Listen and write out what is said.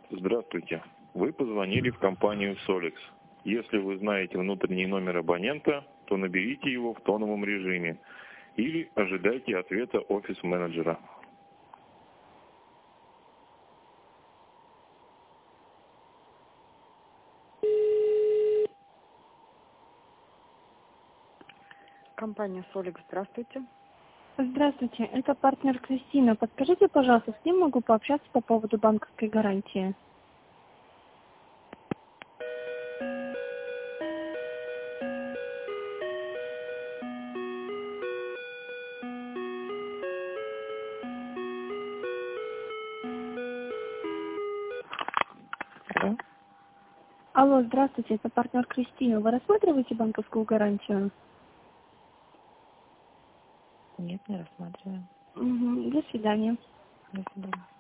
Здравствуйте. Вы позвонили в компанию Solix. Если вы знаете внутренний номер абонента, то наберите его в тоновом режиме или ожидайте ответа офис-менеджера. Компания Solix, здравствуйте. Здравствуйте, это партнер Кристина. Подскажите, пожалуйста, с кем могу пообщаться по поводу банковской гарантии? Алло. Алло, здравствуйте, это партнер Кристина. Вы рассматриваете банковскую гарантию? Нет, не рассматриваем. Угу, до свидания. До свидания.